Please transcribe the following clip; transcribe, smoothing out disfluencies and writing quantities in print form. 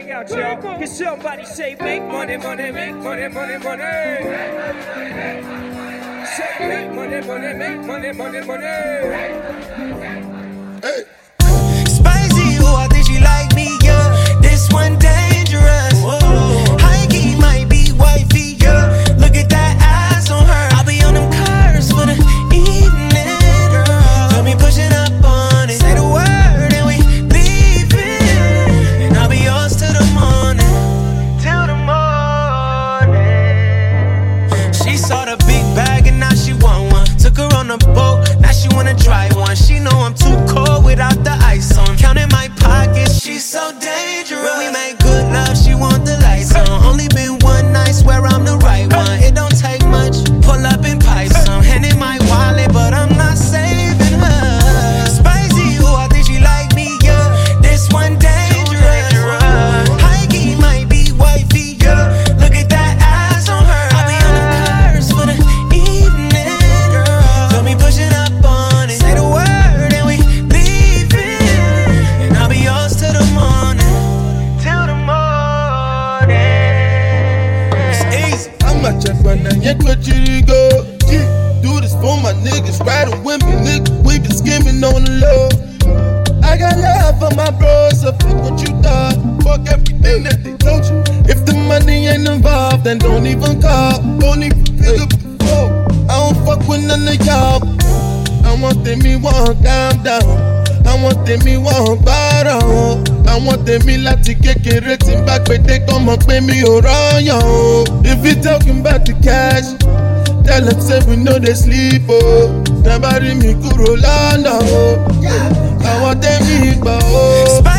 check out, y'all. Can somebody say make money, money, make money, money, money? Say make money, money, make money, money, money. Hey. Spicy, oh, I think she like me, yeah. This one dangerous. High key might be wifey, yeah. Look at that ass on her. I'll be on them cars for the evening. Tell me pushing up on it. Say the word and we leaving. And I'll be yours till the morning. Till the morning. She saw the big bag and now she want one. Took her on a boat, now she wanna try one. She know I'm too cold without the ice on. Counting my pockets, she's so dangerous. When we make good love, she want the lights on. Only been one night, swear I'm the right one. It don't take much, pull up and pipe some. Hand in my wallet, but I'm not saving her. Spicy, oh, I think she like me, yeah. This one dangerous. High key might be wifey, yeah. Look at that ass on her. I'll be on the cars for the evening. Feel me pushing up on it. Say the word and we leaving. And I'll be yours till the morning. Till the morning. It's easy. I'm a check right now, yet what you go. Do this for my niggas, riding with me, nigga. We been skimming on the low. I got love for my bros, so fuck what you thought. Fuck everything that they told you. If the money ain't involved, then don't even call. Don't even pick up the phone. I don't fuck with none of y'all. I want them, me want calm down. I want them, me want bottom. I want them, me láti kékeré tí n bá pété kọ́ mọ̀ pé mi ò rọ́yàn o. If you talking about the cash, tell them say we no dey sleep o. Tẹ́ bá rí mi kúrò lọ́nà o. I want them, me gbọ́ o.